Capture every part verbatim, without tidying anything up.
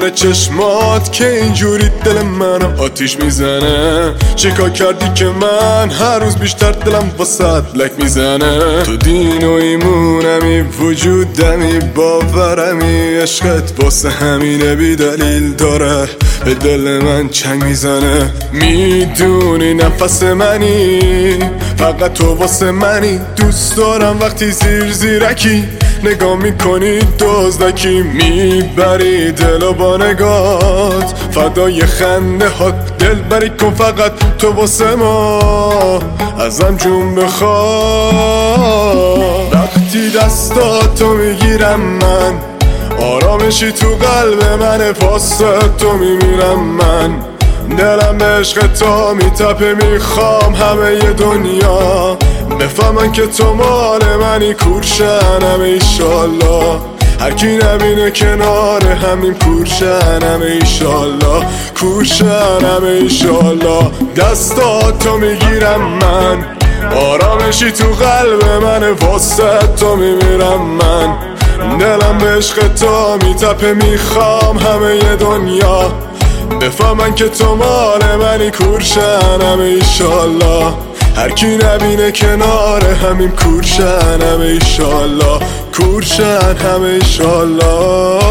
نور چشمات که اینجوری دل منو آتیش میزنه. چیکار کردی که من هر روز بیشتر دلم واسه لک میزنه. تو دین و ایمونمی وجودمی باورمی عشقت واسه همینه بی دلیل داره به دل من چنگ میزنه. میدونی نفس منی فقط تو واسه منی. دوست دارم وقتی زیر زیرکی نگاه میکنی دزدکی میبری دلو با نگات فدای خنده هات دل بری کن فقط تو واسه ما ازم جون بخواد. وقتی دستاتو میگیرم من آرامشی تو قلب من واسه تو میمیرم من. دلم به عشق تو میتپه میخوام همه ی دنیا بفهمن که تو مال منی کورشنم ایشالله. هر کی نبینه کنار همین کورشنم ایشالله کورشنم ایشالله. دستاتو میگیرم من آرامشی تو قلب من واسه تو میمیرم من. دلم به عشق تو میتپه میخوام همه ی دنیا بفهمن که تو مال منی کورشنم ایشالله. هر کی نبینه کنار همین کورشنم ایشالله کورشنم ایشالله.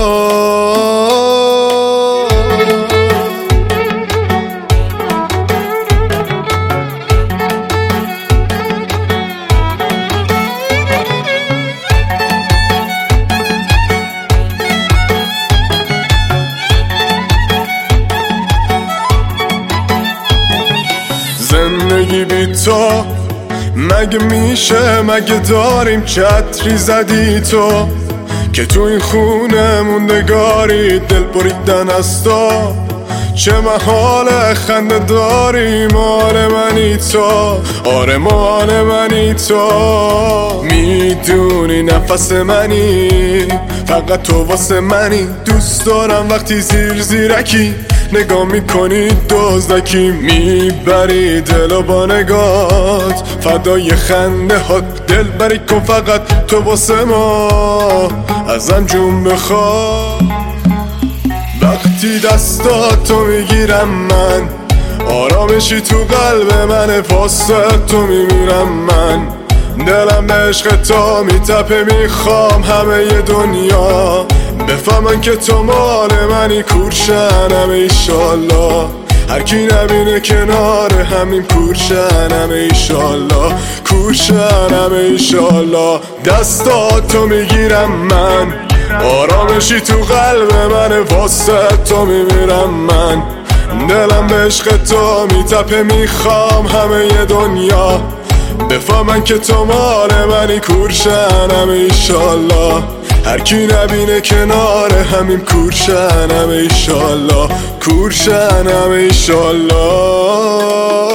زندگی بی تو مگه میشه؟ مگه داریم چتری زدی تو که تو این خونه موندگاری دل بریدن از تو. چه محال خنده داری مال منی تو آره مال منی تو. میدونی نفس منی فقط تو واسه منی. دوست دارم وقتی زیر زیرکی نگاه میکنی دزدکی میبری دلو با نگات فدای خنده هات دل بری کن فقط تو واسه ما ازم جون بخواد. وقتی دستاتو میگیرم من آرامشی تو قلب من واسه تو میمیرم من. دلم به عشق تو میتپه میخوام همه ی دنیا بفهمن که تو مال منی کورشنم ایشالله. هر کی نبینه کنار همین کورشنم ایشالله کورشنم ایشالله. دستاتو میگیرم من آرامشی تو قلب من واسه تو میمیرم من. دلم به عشق تو میتپه میخوام همه ی دنیا بفهمن که تو مال منی کورشنم ایشالله. هر کی نبینه کنار همین کورشنم ایشالله کورشنم ایشالله.